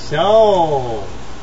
So,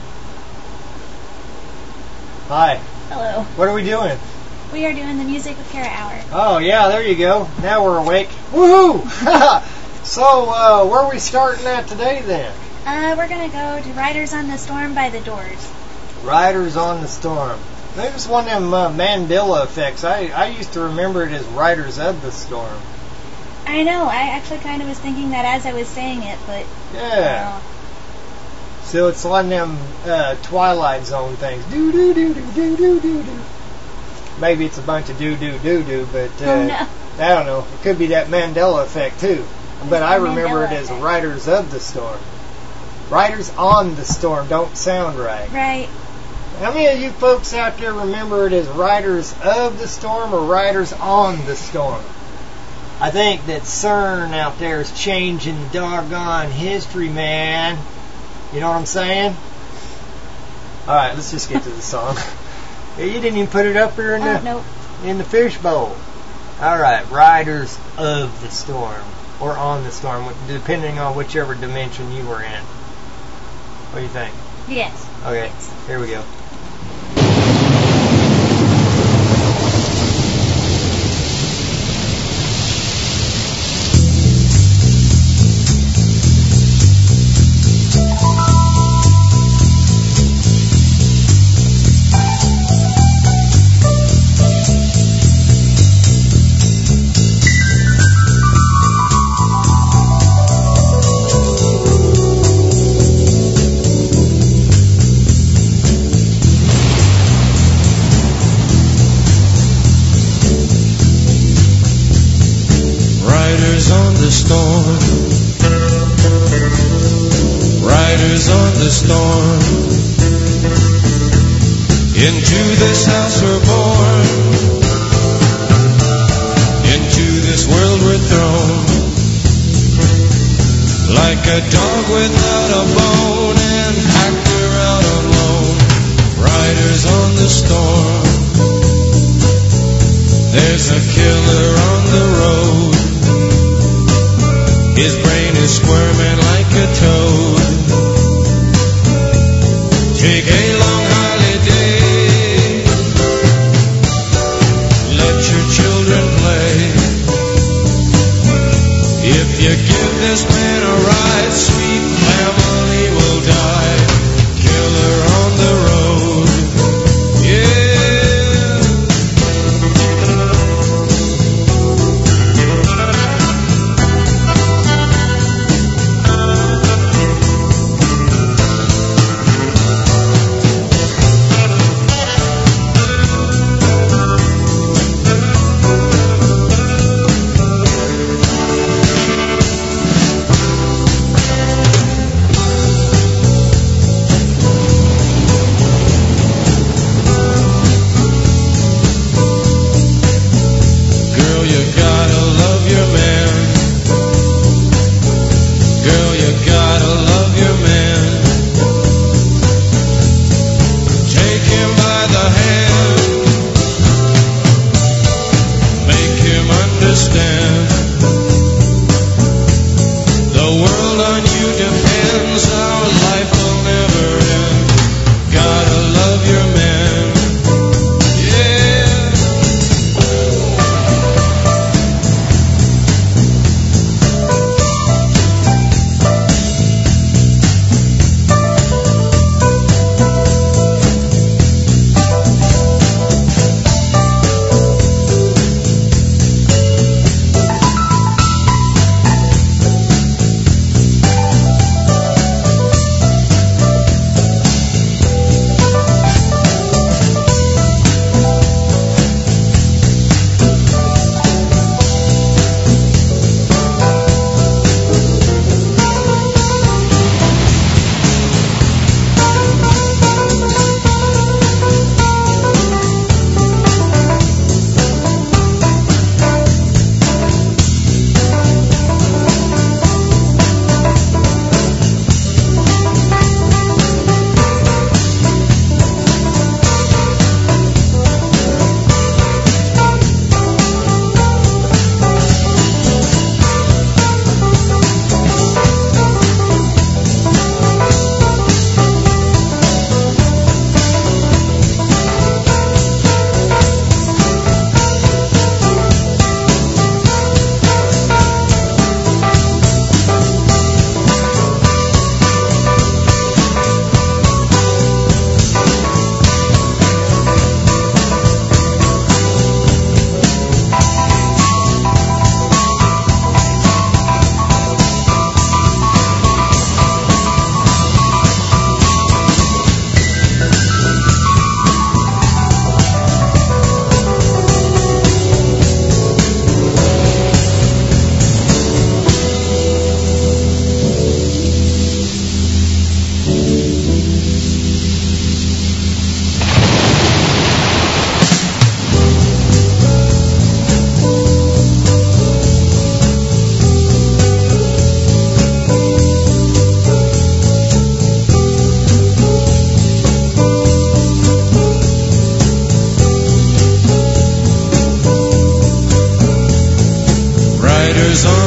hi. Hello. What are we doing? We are doing the Music with Kara Hour. Oh, yeah, there you go. Now we're awake. Woohoo! So, where are we starting at today then? We're going to go to Riders on the Storm by The Doors. Riders on the Storm. Maybe it's one of them Mandela effects. I used to remember it as Riders of the Storm. I know. I actually kind of was thinking that as I was saying it, but... Yeah. So it's one of them Twilight Zone things. Do-do-do-do-do-do-do-do. Maybe it's a bunch of do-do-do-do, but no. I don't know. It could be that Mandela effect, too. But I remember it as effect? Riders of the Storm. Riders on the Storm don't sound right. Right. How many of you folks out there remember it as Riders of the Storm or Riders on the Storm? I think that CERN out there is changing the doggone history, man. You know what I'm saying? Alright, let's just get to the song. You didn't even put it up here in the fishbowl. Alright, Riders of the Storm. Or on the storm, depending on whichever dimension you were in. What do you think? Yes. Okay, Yes. here we go. Riders on the storm. Into this house we're born. Into this world we're thrown. Like a dog without a bone, and hacked we're out alone. Riders on the storm. There's a killer on the road. His brain is squirming like a toad. Take a long holiday. Let your children play. If you give this man a ride, sweet family will die. Killer on the road. Yeah.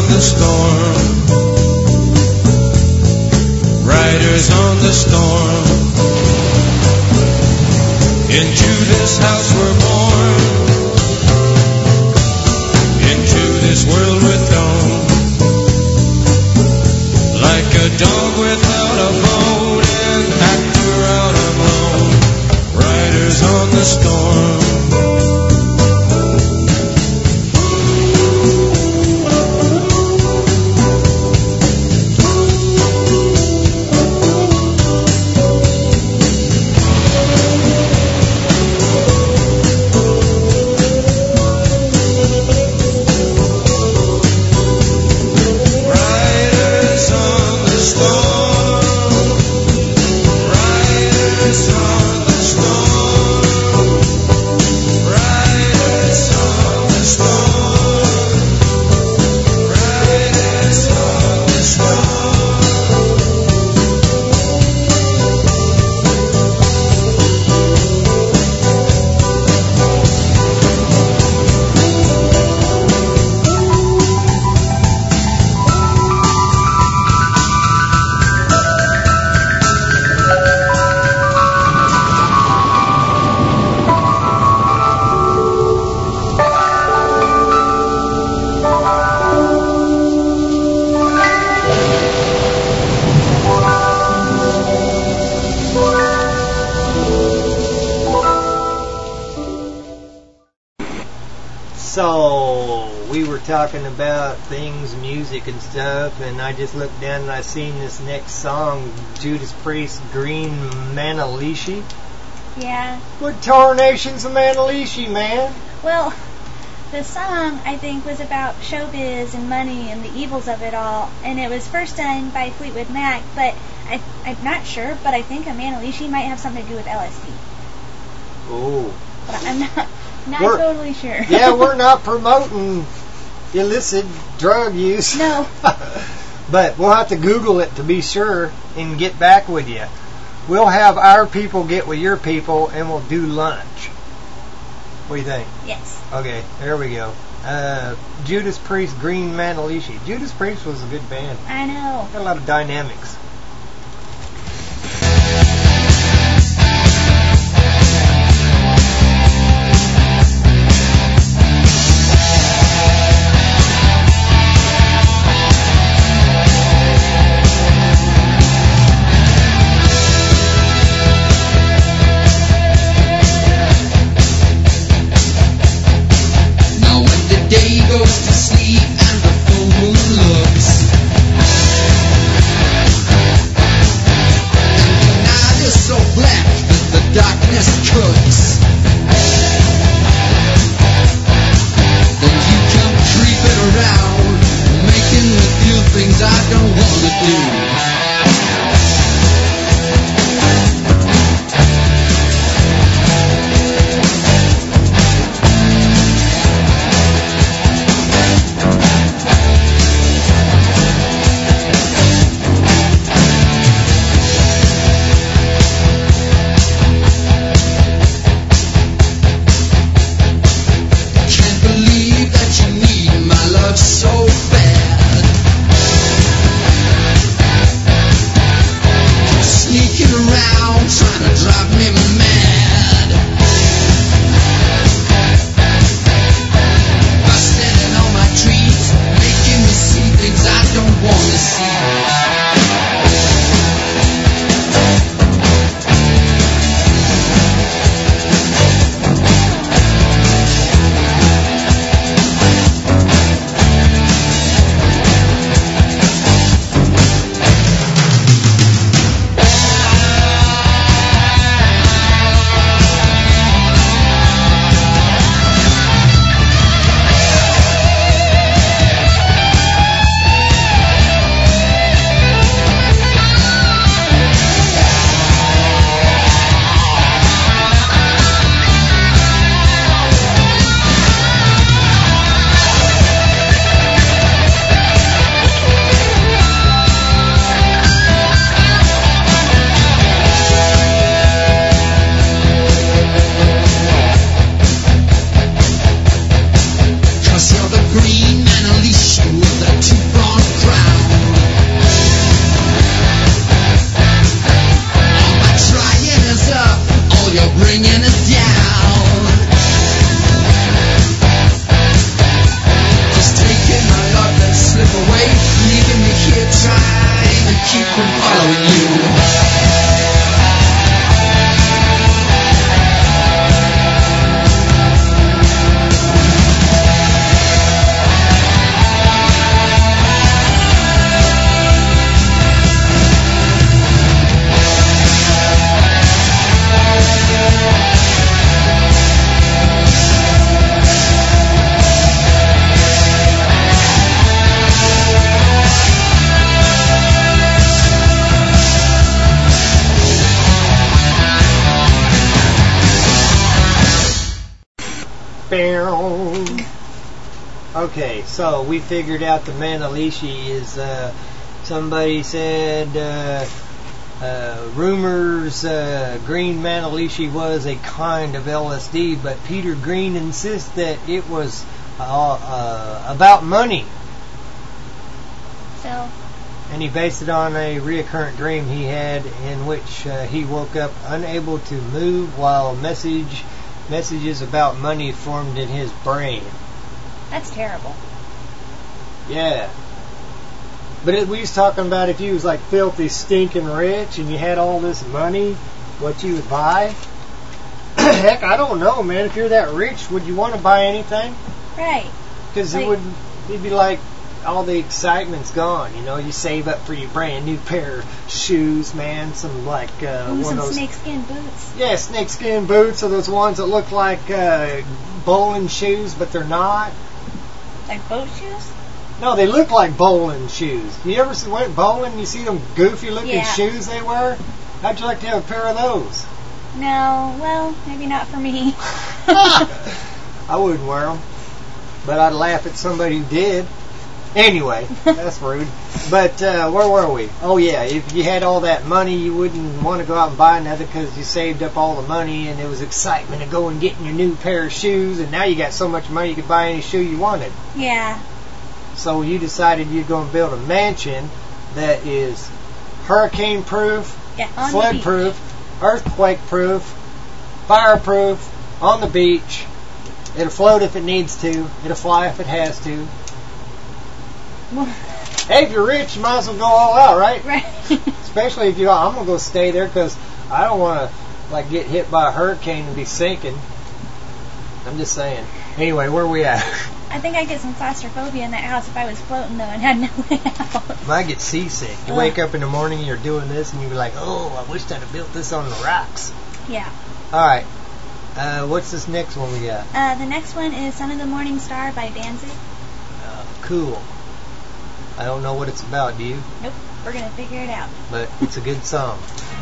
the storm. Riders on the storm. Into this house we're born. Into this world with dawn. Like a dog without a bone, an actor out alone. Riders on the storm. So, we were talking about things, music and stuff, and I just looked down and I seen this next song, Judas Priest, Green Manalishi. Yeah. What tarnation's a Manalishi, man? Well, the song, I think, was about showbiz and money and the evils of it all, and it was first done by Fleetwood Mac, but I'm not sure, but I think a Manalishi might have something to do with LSD. Oh. But I'm not totally sure. Yeah, we're not promoting illicit drug use. No. But we'll have to Google it to be sure and get back with you. We'll have our people get with your people and we'll do lunch. What do you think? Yes. Okay, there we go. Judas Priest, Green Manalishi. Judas Priest was a good band. I know. Got a lot of dynamics. Goes to sleep and the full moon looks. Okay, so we figured out the Manalishi is, somebody said, rumors Green Manalishi was a kind of LSD, but Peter Green insists that it was about money. So? And he based it on a recurrent dream he had in which he woke up unable to move while messages about money formed in his brain. That's terrible. Yeah. But we was talking about if you was like filthy, stinking rich and you had all this money, what you would buy. Heck, I don't know, man. If you're that rich, would you want to buy anything? Right. Because it'd be like all the excitement's gone. You know, you save up for your brand new pair of shoes, man. Some like one some of those snakeskin boots. Yeah, snakeskin boots, or those ones that look like bowling shoes, but they're not. Like boat shoes? No, they look like bowling shoes. You ever went bowling and you see them goofy looking shoes they wear? How'd you like to have a pair of those? No, well, maybe not for me. I wouldn't wear them, but I'd laugh at somebody who did. Anyway, that's rude. But where were we? Oh yeah, if you had all that money, you wouldn't want to go out and buy another because you saved up all the money and there was excitement of going and getting your new pair of shoes, and now you got so much money you could buy any shoe you wanted. Yeah. So you decided you're going to build a mansion that is hurricane-proof, flood-proof, earthquake-proof, fire-proof, on the beach. It'll float if it needs to. It'll fly if it has to. Hey, if you're rich, you might as well go all out, right? Right. Especially if you I'm going to go stay there because I don't want to get hit by a hurricane and be sinking. I'm just saying. Anyway, where are we at? I think I'd get some claustrophobia in that house if I was floating, though, and had no way out. Might get seasick. You wake up in the morning and you're doing this, and you're like, oh, I wish I'd have built this on the rocks. Yeah. All right. What's this next one we got? The next one is Son of the Morning Star by Danzig. Cool. I don't know what it's about, do you? Nope. We're going to figure it out. But it's a good song.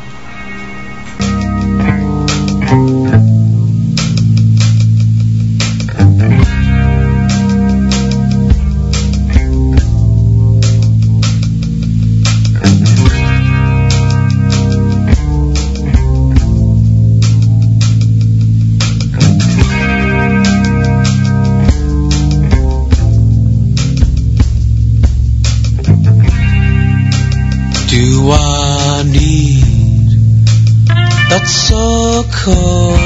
Do I need that's so cold?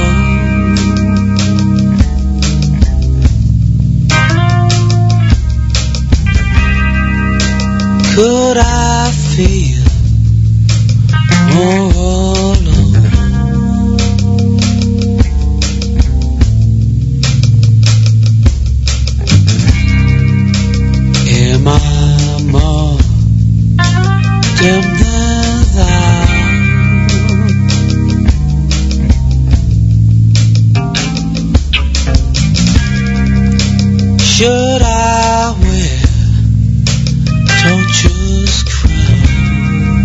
Could I feel more alone? Am I more dim than thou? Should I wear torture's crown?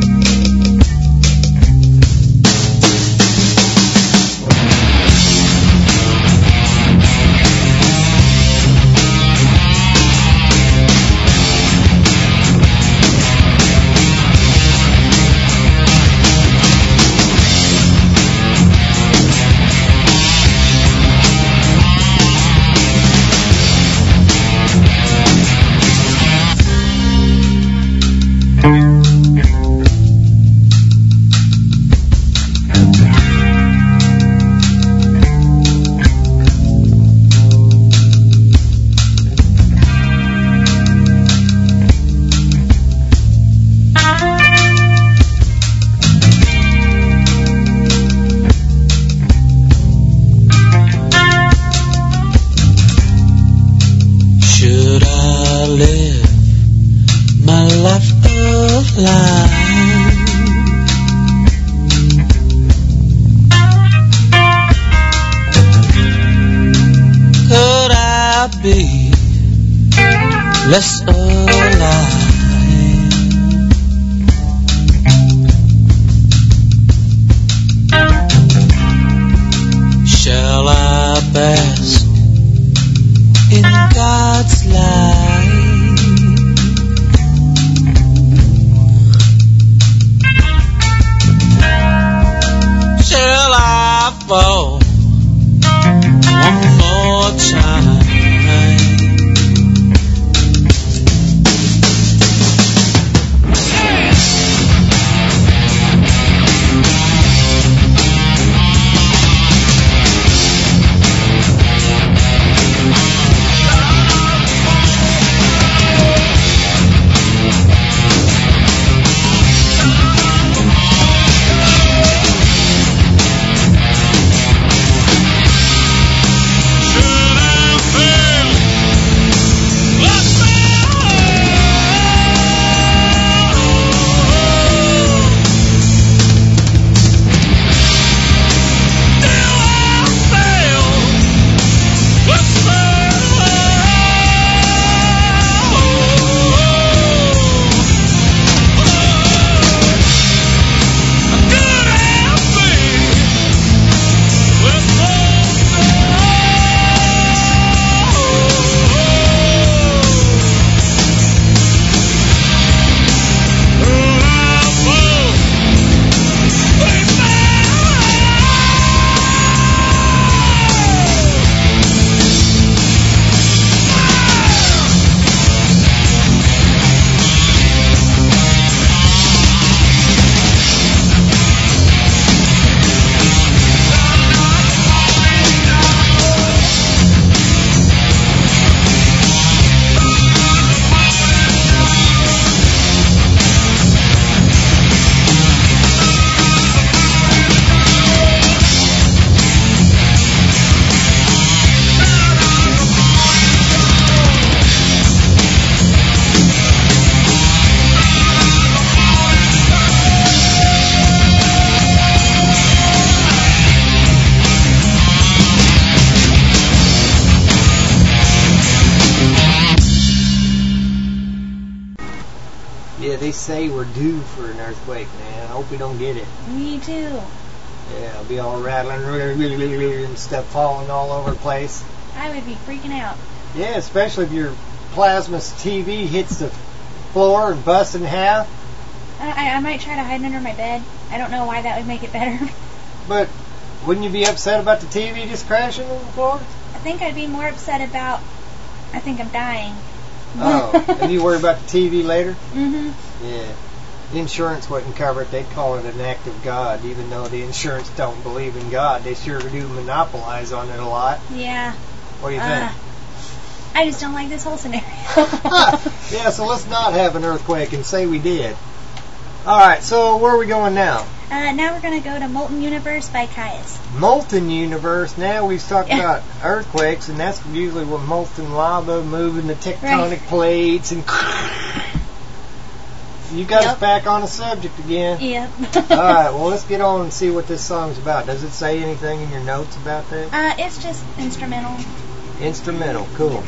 Should I live my life alive? Could I be less alive? Shall I bask Yeah, they say we're due for an earthquake, man. I hope we don't get it. Me too. Yeah, it'll be all rattling and stuff falling all over the place. I would be freaking out. Yeah, especially if your plasma TV hits the floor and busts in half. I might try to hide under my bed. I don't know why that would make it better. But wouldn't you be upset about the TV just crashing on the floor? I think I'd be more upset about, I think I'm dying. Oh, and you worry about the TV later? Mm-hmm. Yeah. Insurance wouldn't cover it. They'd call it an act of God, even though the insurance don't believe in God. They sure do monopolize on it a lot. Yeah. What do you think? I just don't like this whole scenario. Yeah, so let's not have an earthquake and say we did. Alright, so where are we going now? Now we're going to go to Molten Universe by Caius. Molten Universe. Now we've talked about earthquakes, and that's usually with molten lava moving the tectonic plates and... You got us back on the subject again. Yep. Alright, well, let's get on and see what this song's about. Does it say anything in your notes about that? It's just instrumental. Instrumental, cool.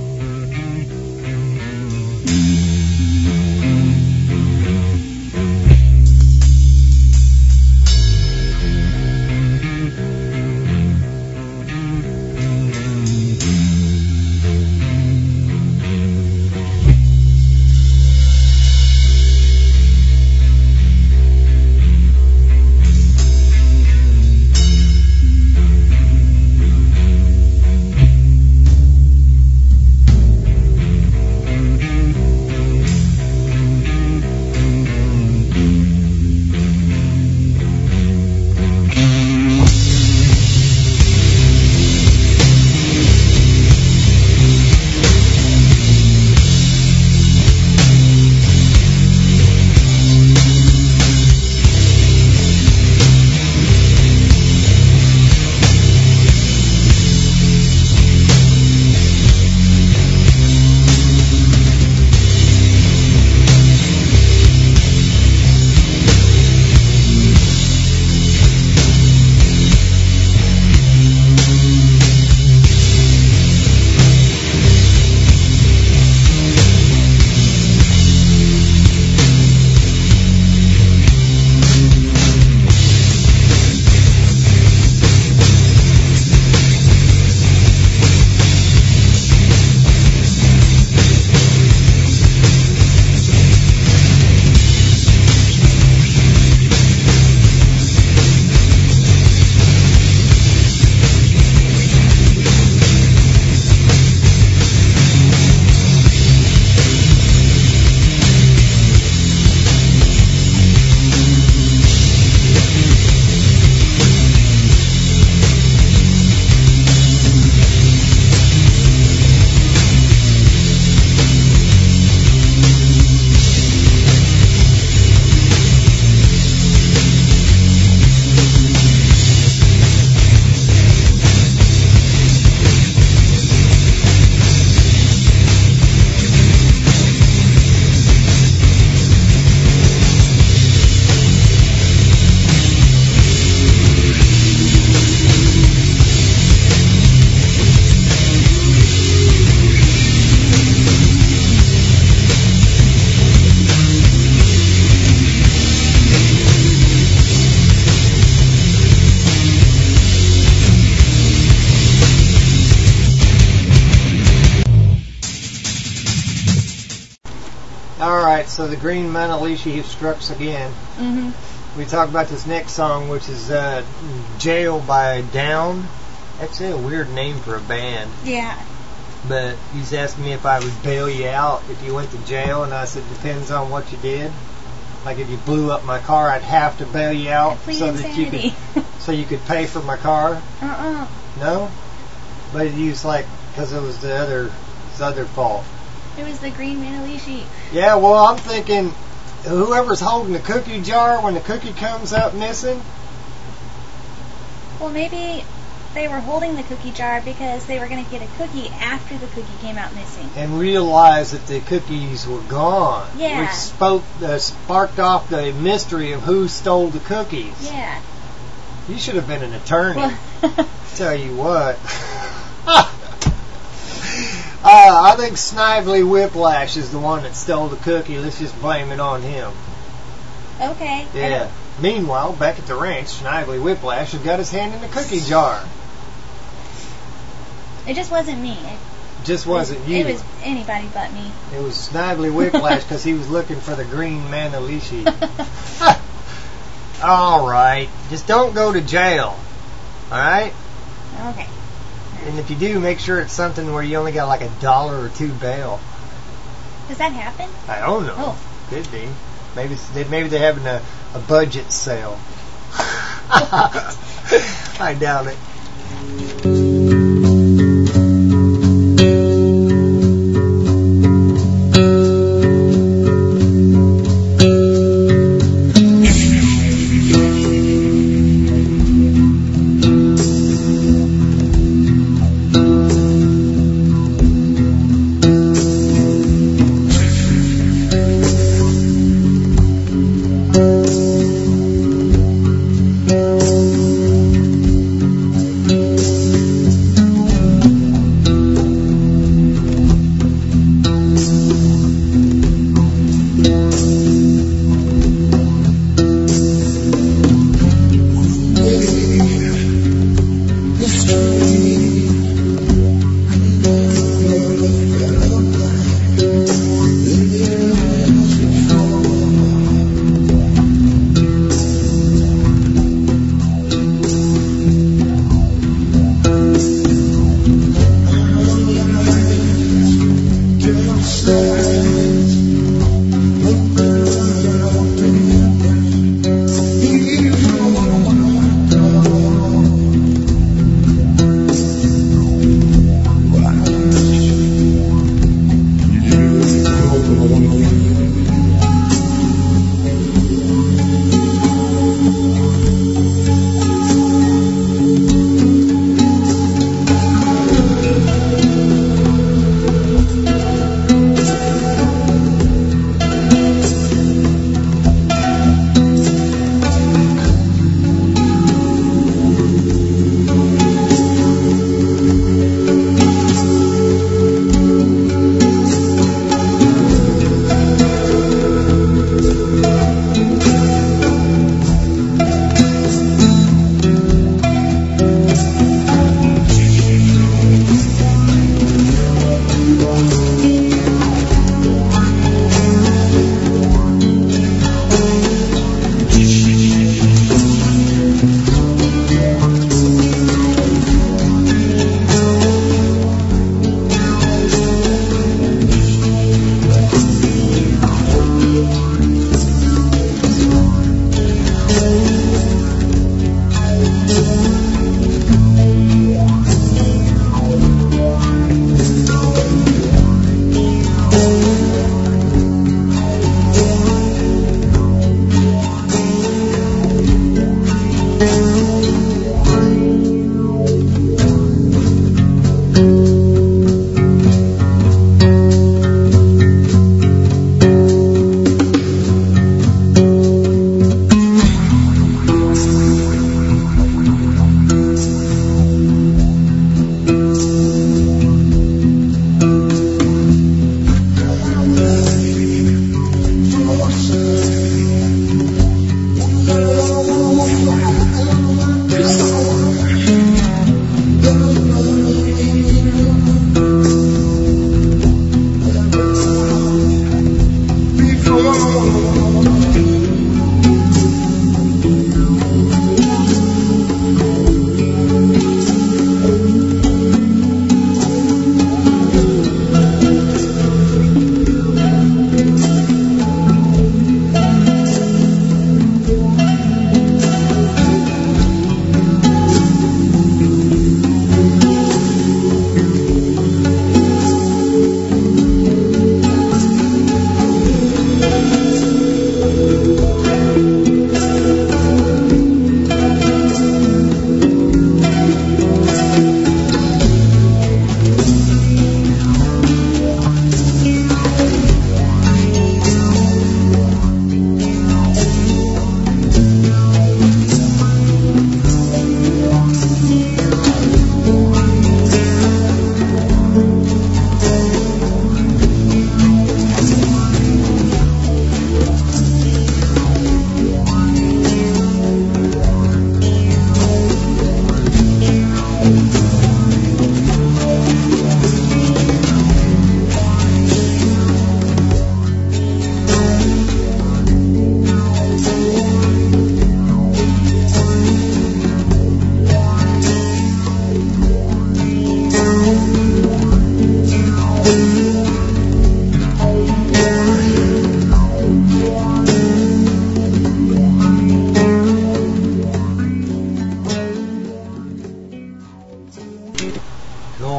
Alright, so the Green Manalishi strikes again. Mm-hmm. We talk about this next song, which is Jail by Down. That's a weird name for a band. Yeah. But he's asking me if I would bail you out if you went to jail, and I said, depends on what you did. Like if you blew up my car, I'd have to bail you out so that you could pay for my car. No? But it was like, because it was the other fault. It was the Green Manalishi. Yeah, well, I'm thinking whoever's holding the cookie jar when the cookie comes up missing. Well, maybe they were holding the cookie jar because they were going to get a cookie after the cookie came out missing. And realized that the cookies were gone. Yeah. Which sparked off the mystery of who stole the cookies. Yeah. You should have been an attorney. Tell you what. I think Snively Whiplash is the one that stole the cookie. Let's just blame it on him. Okay. Yeah. Meanwhile, back at the ranch, Snively Whiplash has got his hand in the cookie jar. It just wasn't me. Just wasn't you. It was anybody but me. It was Snively Whiplash because he was looking for the green Manalishi. All right. Just don't go to jail. All right? Okay. And if you do, make sure it's something where you only got like $1 or $2 bail. Does that happen? I don't know. Oh. Could be. Maybe they're having a budget sale. I doubt it.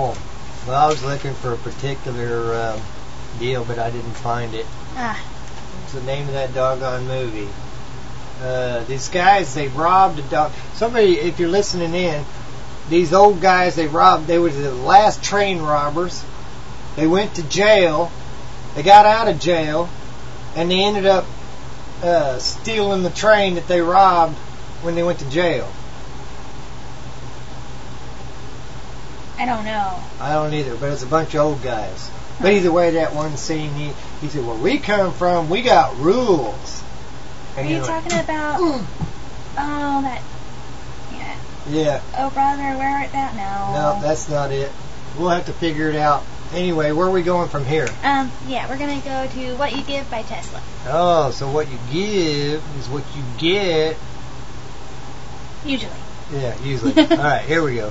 Oh, well, I was looking for a particular deal, but I didn't find it. What's the name of that doggone movie? These guys, they robbed a dog. Somebody, if you're listening in, these old guys, they were the last train robbers. They went to jail. They got out of jail, and they ended up stealing the train that they robbed when they went to jail. I don't know. I don't either, but it's a bunch of old guys. But either way, that one scene, he said, where we come from, we got rules. And Are you talking about... Oh, that... Yeah. Yeah. Oh, brother, where art thou now? No, that's not it. We'll have to figure it out. Anyway, where are we going from here? Yeah, we're going to go to What You Give by Tesla. Oh, so what you give is what you get. Usually. Yeah, usually. All right, here we go.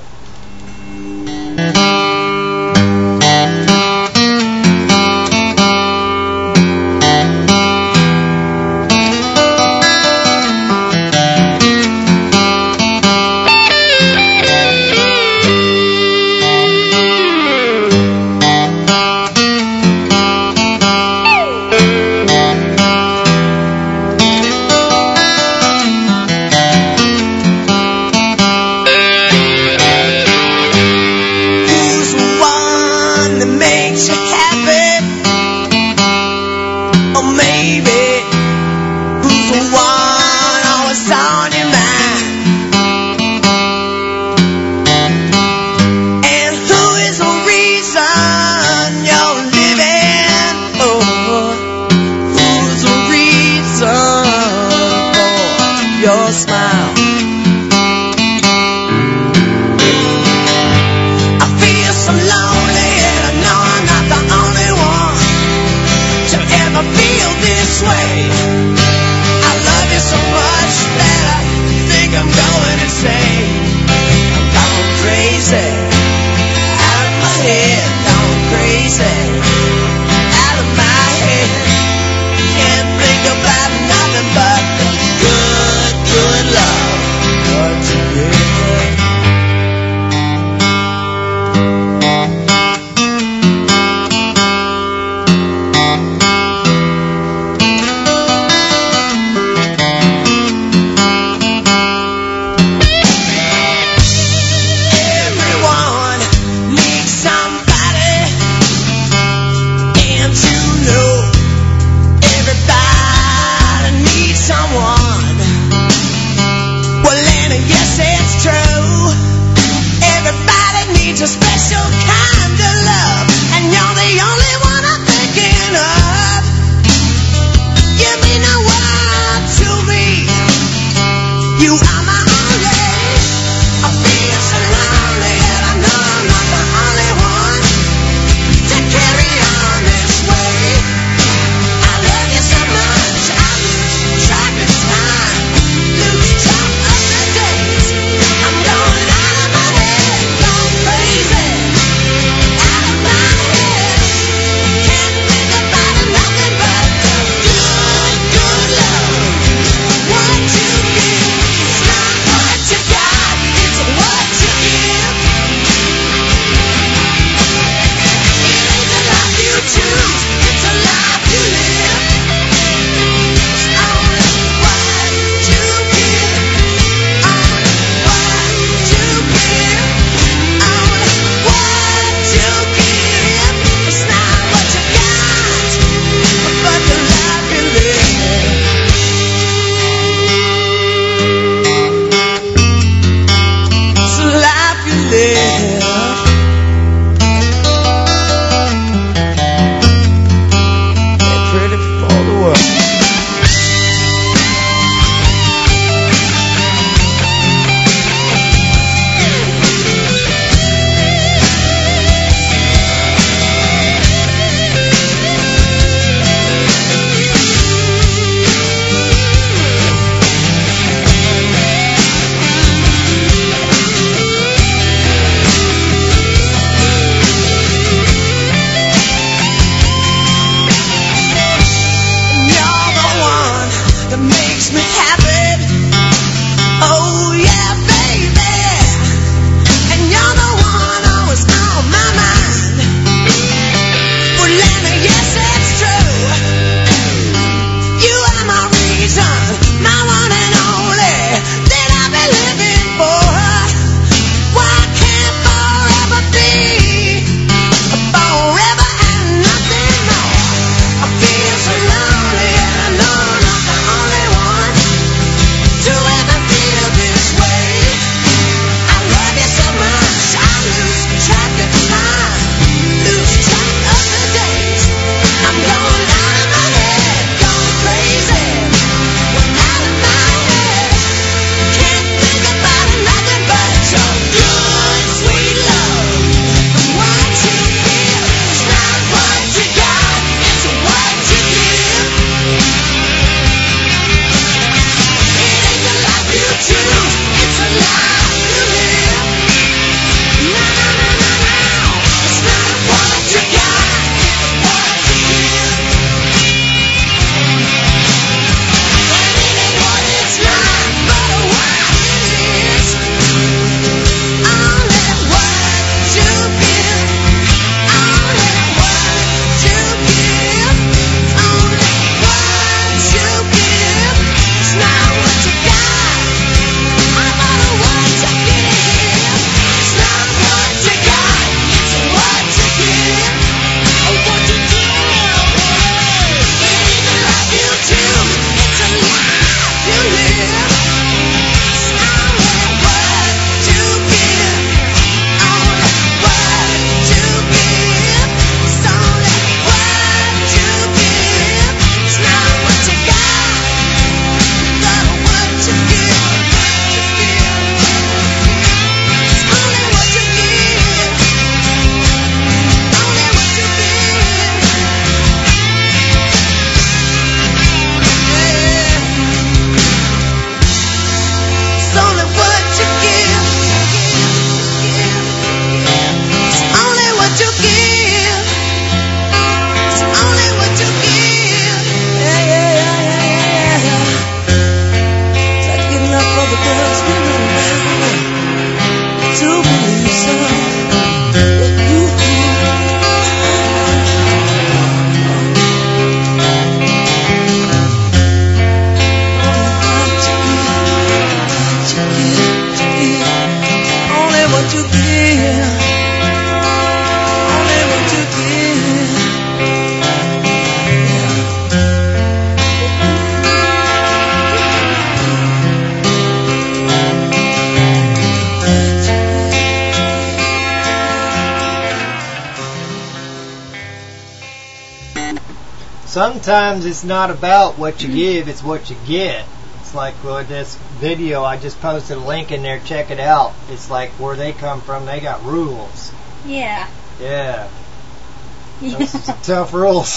sometimes it's not about what you give, it's what you get. It's like this video, I just posted a link in there, check it out. It's like where they come from, they got rules. Yeah. Yeah. Those are some tough rules.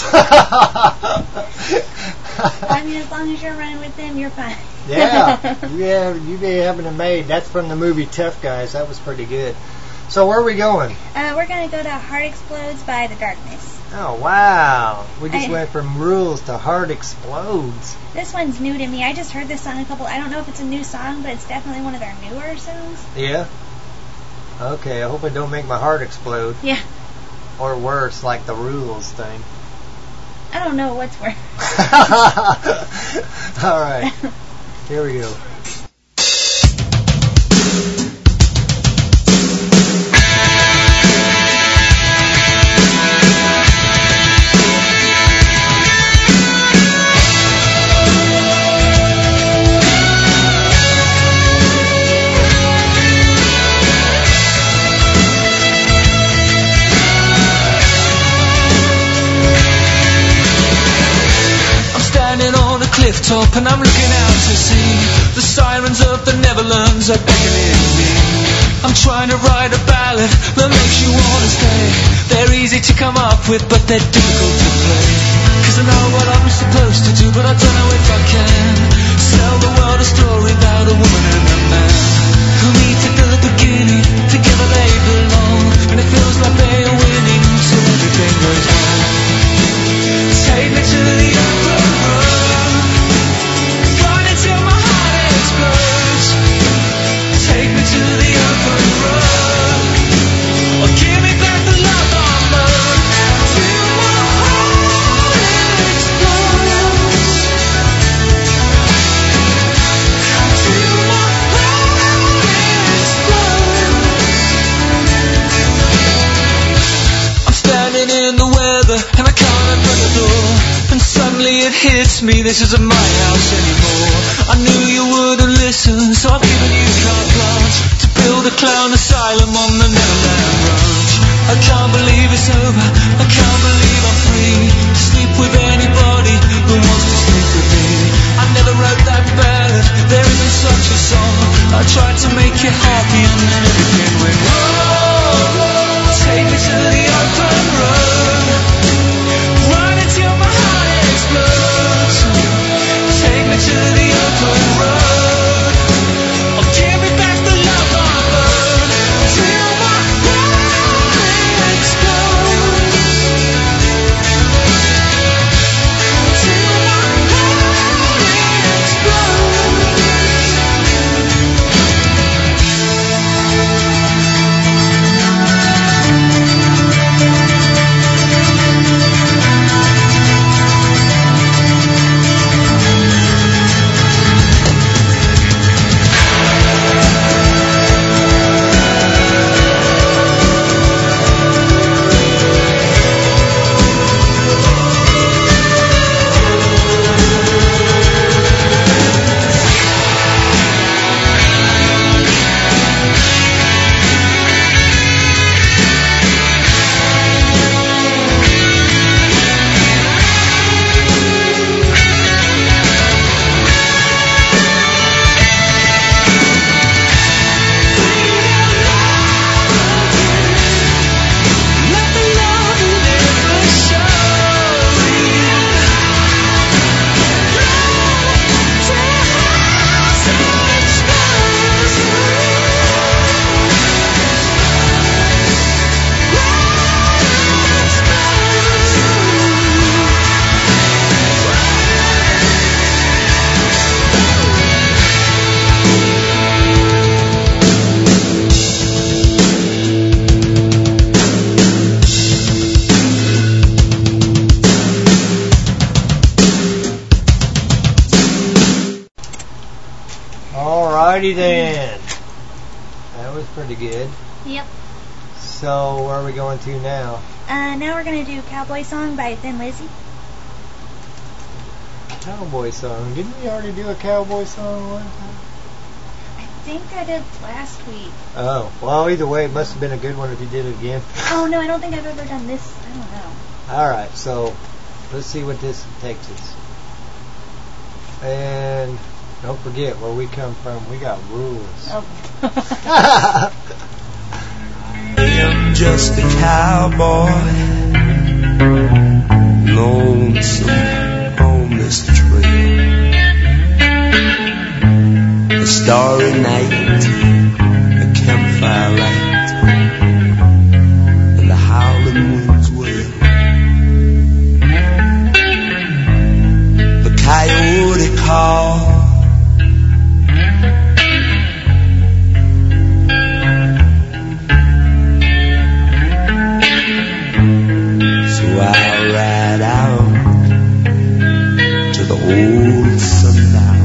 I mean, as long as you're running with them, you're fine. Yeah. You be having a maid. That's from the movie Tough Guys. That was pretty good. So where are we going? We're going to go to Heart Explodes by The Darkness. Oh, wow. We just went from rules to Heart Explodes. This one's new to me. I just heard this song I don't know if it's a new song, but it's definitely one of their newer songs. Yeah? Okay, I hope it don't make my heart explode. Yeah. Or worse, like the rules thing. I don't know what's worse. All right. Here we go. Top and I'm looking out to sea. The sirens of the Netherlands are beckoning me. I'm trying to write a ballad that makes you wanna stay. They're easy to come up with, but they're difficult to play. Cause I know what I'm supposed to do, but I don't know if I can. Sell the world a story about a woman and a man who meet at the beginning, together they belong. And it feels like they are winning, so everything goes wrong. Take me to the open road. Take me to the open road, or give me back the love I learned. Till my heart explodes. Till my heart explodes. I'm standing in the weather and I can't open the door. And suddenly it hits me, this isn't my house anymore. I knew you wouldn't listen, so I've given you carte blanche to build a clown asylum on the Neverland Ranch. I can't believe it's over, I can't believe I'm free to sleep with anybody who wants to sleep with me. I never wrote that ballad, there isn't such a song. I tried to make you happy and then everything went wrong. Take me to the open road, run until my heart explodes. Take me to the open road, or give me back the love I learned. Till my heart explodes. Till my heart explodes. Alrighty then. That was pretty good. Yep. So, where are we going to now? Now we're going to do Cowboy Song by Thin Lizzy. Cowboy song. Didn't we already do a cowboy song one time? I think I did last week. Oh, well, either way, it must have been a good one if you did it again. Oh, no, I don't think I've ever done this. I don't know. Alright, so let's see what this takes us. And don't forget where we come from. We got rules. Oh. I'm just a cowboy, lonesome on this trail. A starry night, a campfire light, and the howling winds wail. The coyote call, I'll ride out to the old sundown.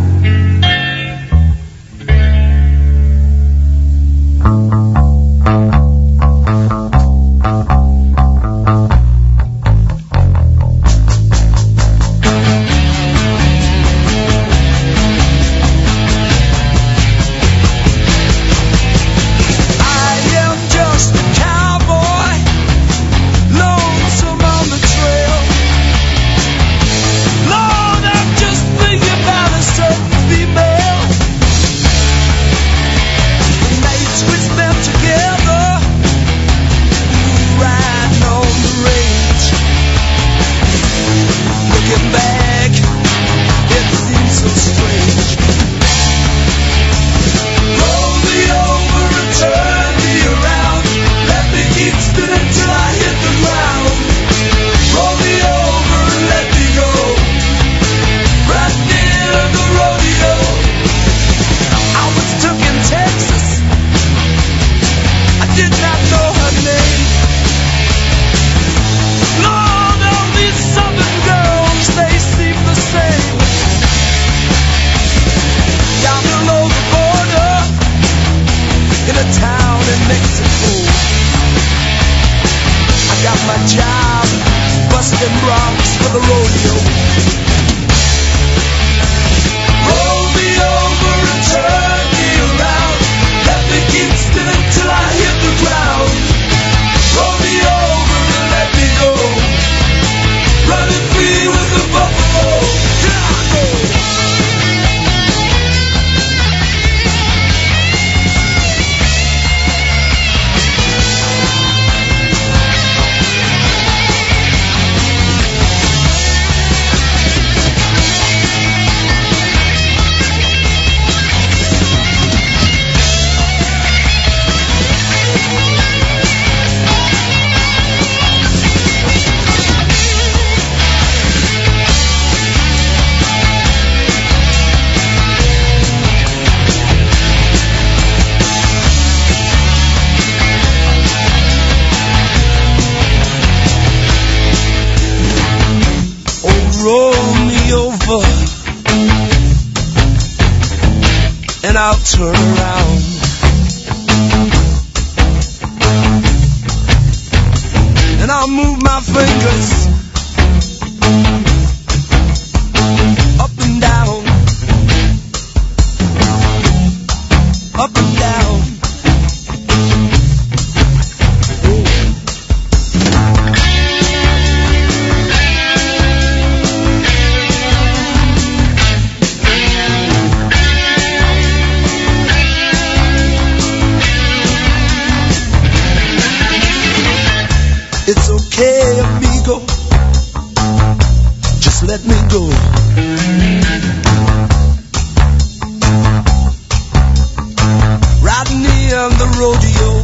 And I'll turn around. And I'll move my fingers up and down, up and down. It's okay, amigo, just let me go. Riding in the rodeo,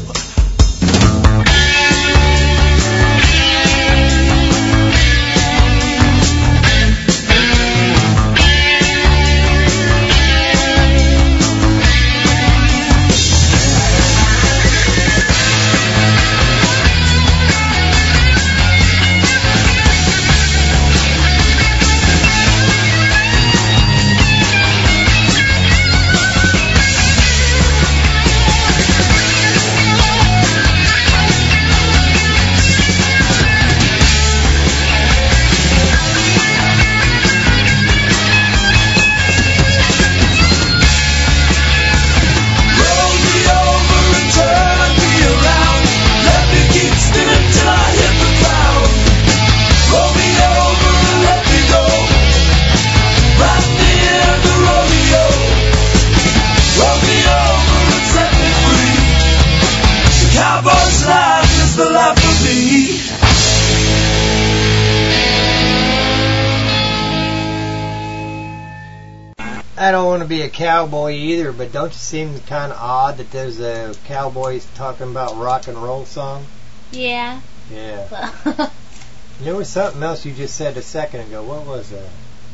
I don't want to be a cowboy either, but don't you seem kind of odd that there's a cowboy talking about rock and roll song? Yeah. Yeah. There was something else you just said a second ago. What was that?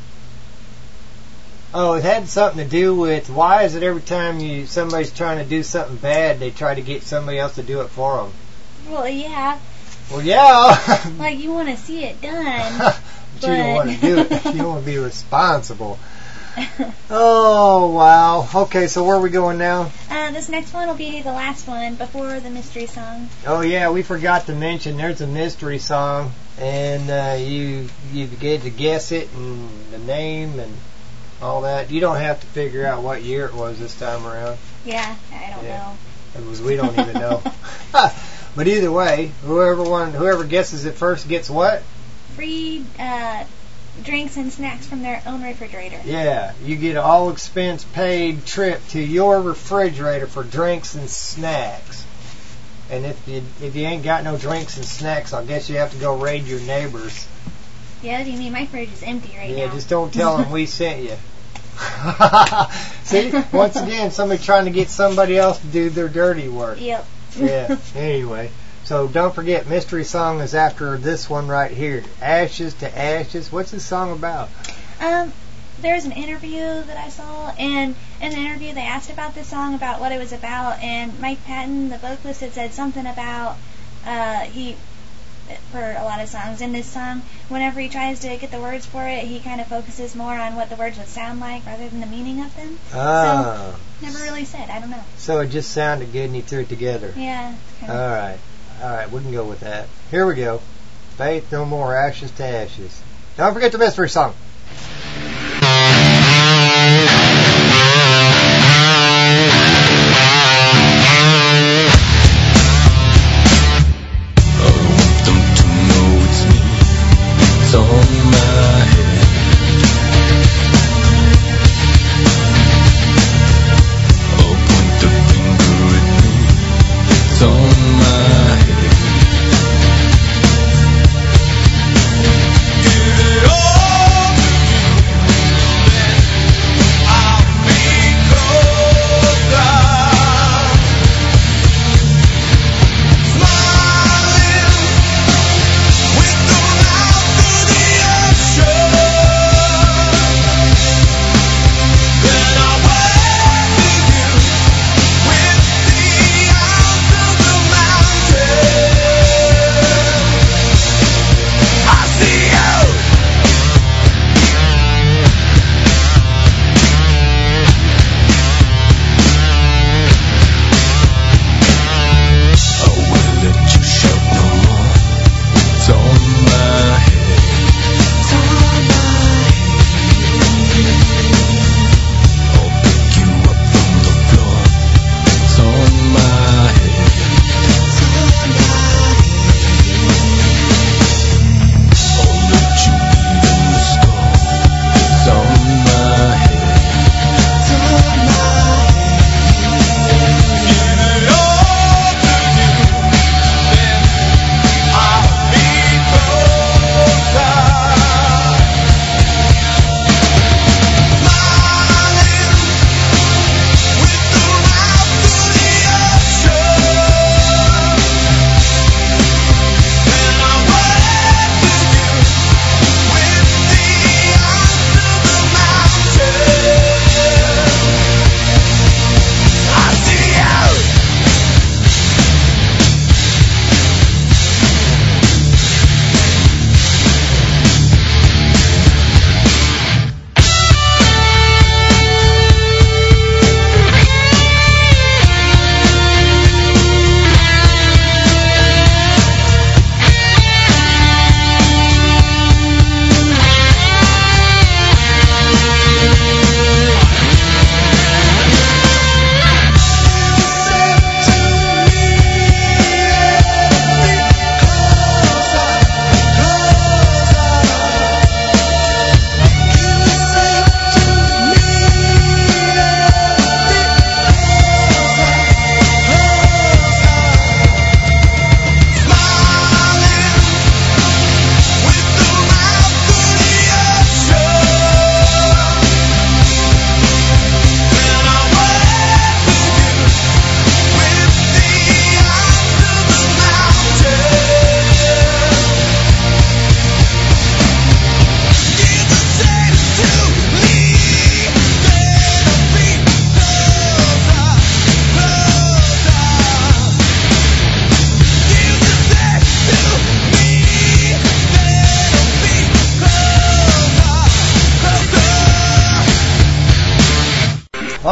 Oh, it had something to do with why is it every time somebody's trying to do something bad, they try to get somebody else to do it for them? Well, yeah. Well, yeah. Like, you want to see it done. But you don't want to do it. You don't want to be responsible. Oh, wow. Okay, so where are we going now? This next one will be the last one before the mystery song. Oh, yeah, we forgot to mention there's a mystery song, and you get to guess it and the name and all that. You don't have to figure out what year it was this time around. Yeah, I don't know. We don't even know. But either way, whoever guesses it first gets what? Free drinks and snacks from their own refrigerator. Yeah, you get an all expense paid trip to your refrigerator for drinks and snacks. And if you ain't got no drinks and snacks, I guess you have to go raid your neighbors. Yeah, what do you mean? My fridge is empty right now. Yeah, just don't tell them we sent you. See, once again, somebody trying to get somebody else to do their dirty work. Yep. Yeah, anyway. So don't forget, mystery song is after this one right here. Ashes to Ashes. What's this song about? There's an interview that I saw, and in the interview they asked about this song, about what it was about, and Mike Patton, the vocalist, had said something about for a lot of songs. In this song, whenever he tries to get the words for it, he kind of focuses more on what the words would sound like rather than the meaning of them. Oh. So, never really said. I don't know. So it just sounded good and he threw it together. Yeah. All right, we can go with that. Here we go. Faith No More, Ashes to Ashes. Don't forget the mystery song. Give it all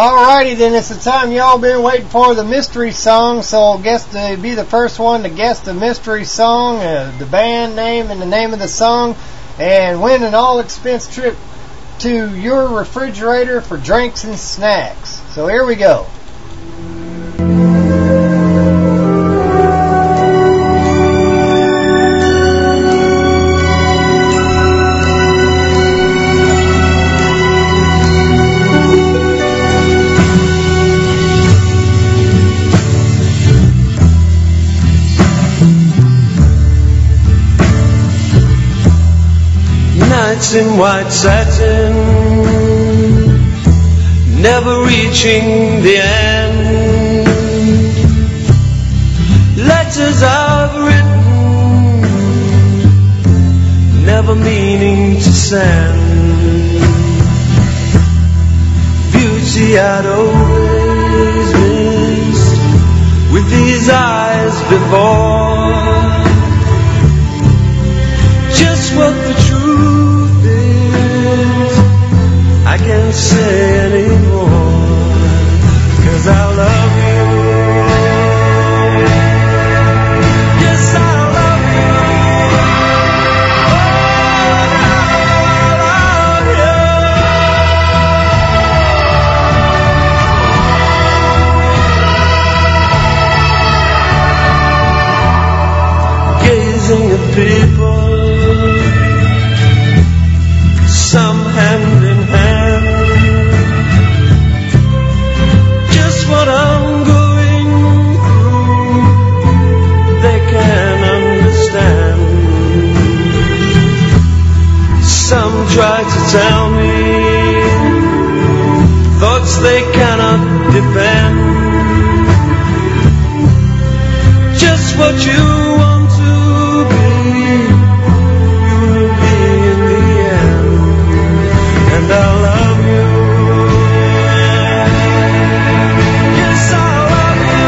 Alrighty then, it's the time y'all been waiting for, the mystery song. So I'll guess to be the first one to guess the mystery song, the band name and the name of the song, and win an all-expense trip to your refrigerator for drinks and snacks. So here we go. Nights in white satin, never reaching the end. Letters I've written, never meaning to send. Beauty I'd always missed with these eyes before. Just what the truth is, I can't say anymore, 'cause I love you. Yes, I love you. Oh, I love you. Gazing at people, some hand in hand, just what I'm going through, they can understand. Some try to tell me thoughts they cannot defend, just what you want to be, you will be in the end. And I love you. Yes, I love you.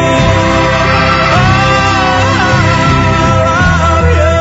Oh, I love you.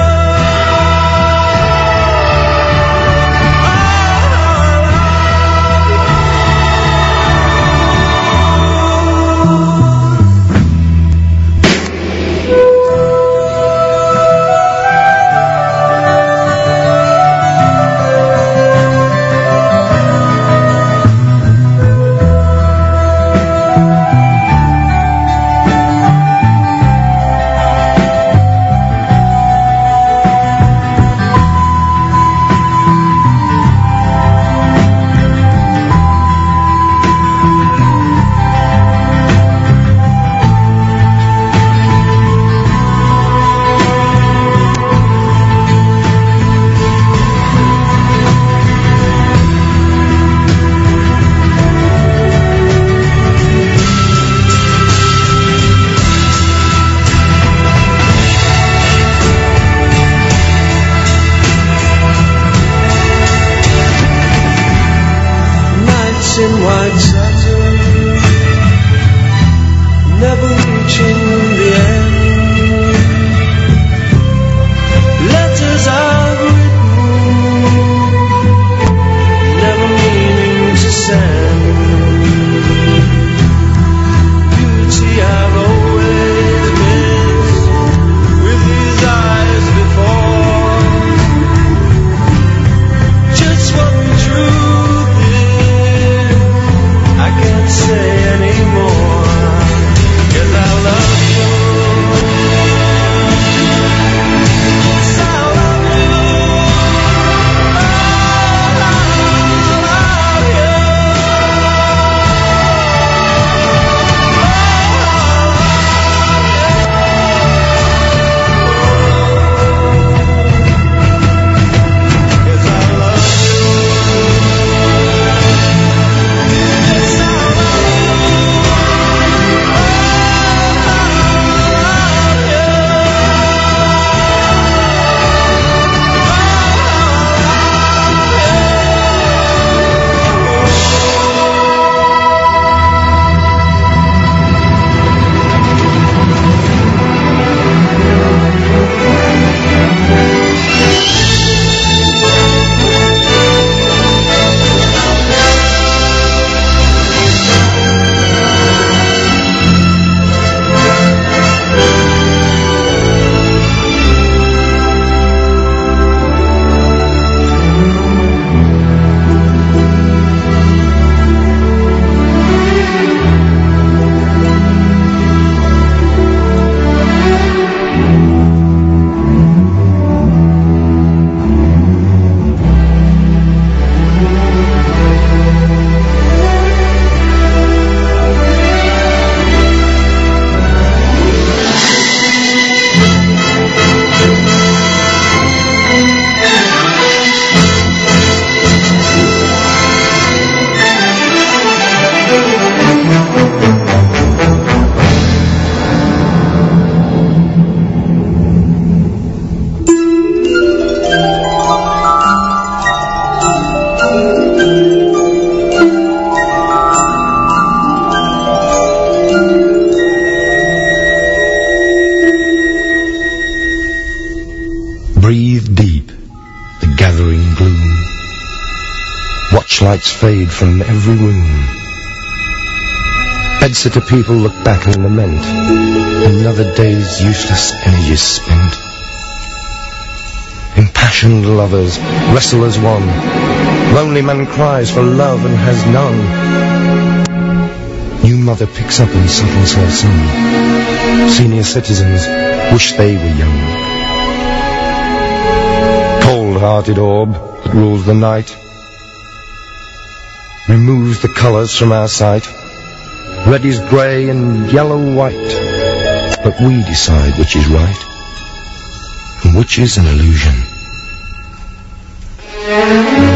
Breathe deep the gathering gloom. Watch lights fade from every room. Bedsitter people look back and lament. Another day's useless energy spent. Impassioned lovers wrestle as one. Lonely man cries for love and has none. New mother picks up and softens her son. Senior citizens wish they were young. Cold-hearted orb that rules the night removes the colours from our sight. Red is grey and yellow white, but we decide which is right and which is an illusion.